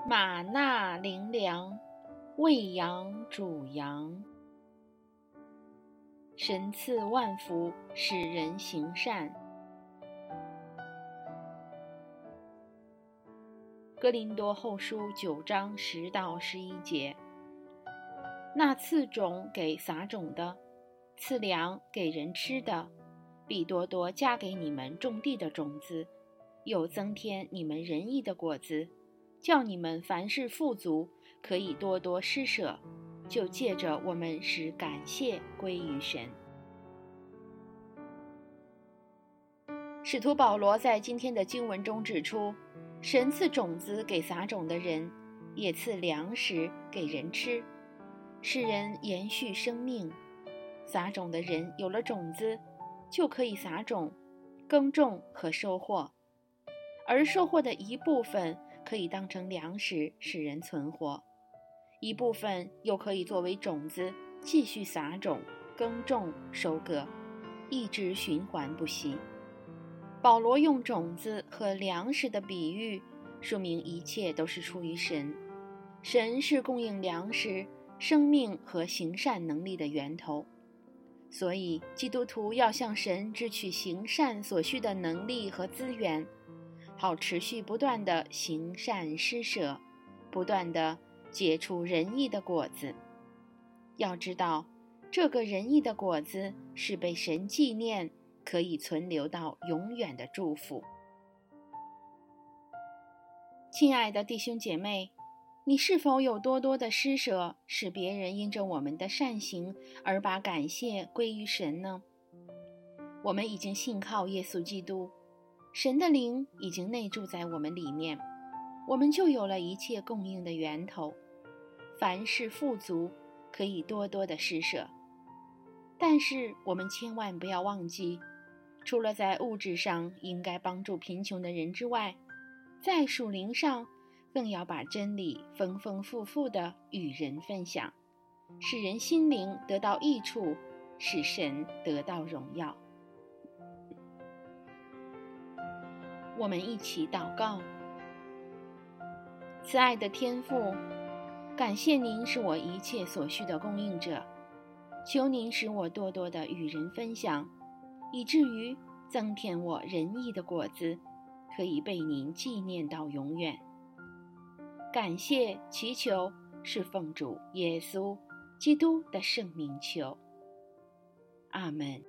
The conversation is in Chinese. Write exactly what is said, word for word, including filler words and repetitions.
玛纳灵粮，喂养主羊。神赐万福，使人行善。哥林多后书九章十到十一节。那赐种给撒种的，赐粮给人吃的，必多多加给你们种地的种子，又增添你们仁义的果子，叫你们凡事富足，可以多多施舍，就借着我们使感谢归于神。使徒保罗在今天的经文中指出，神赐种子给撒种的人，也赐粮食给人吃，使人延续生命。撒种的人有了种子，就可以撒种、耕种和收获，而收获的一部分可以当成粮食使人存活，一部分又可以作为种子继续撒种、耕种、收割，一直循环不息。保罗用种子和粮食的比喻，说明一切都是出于神。神是供应粮食、生命和行善能力的源头，所以基督徒要向神支取行善所需的能力和资源，好持续不断地行善施舍，不断地结出仁义的果子。要知道，这个仁义的果子是被神纪念，可以存留到永远的祝福。亲爱的弟兄姐妹，你是否有多多的施舍，使别人因着我们的善行而把感谢归于神呢？我们已经信靠耶稣基督，神的灵已经内住在我们里面，我们就有了一切供应的源头，凡事富足，可以多多的施舍。但是我们千万不要忘记，除了在物质上应该帮助贫穷的人之外，在属灵上更要把真理丰丰富富地与人分享，使人心灵得到益处，使神得到荣耀。我们一起祷告。慈爱的天父，感谢您是我一切所需的供应者，求您使我多多地与人分享，以至于增添我仁义的果子，可以被您纪念到永远。感谢祈求是奉主耶稣基督的圣名求，阿们。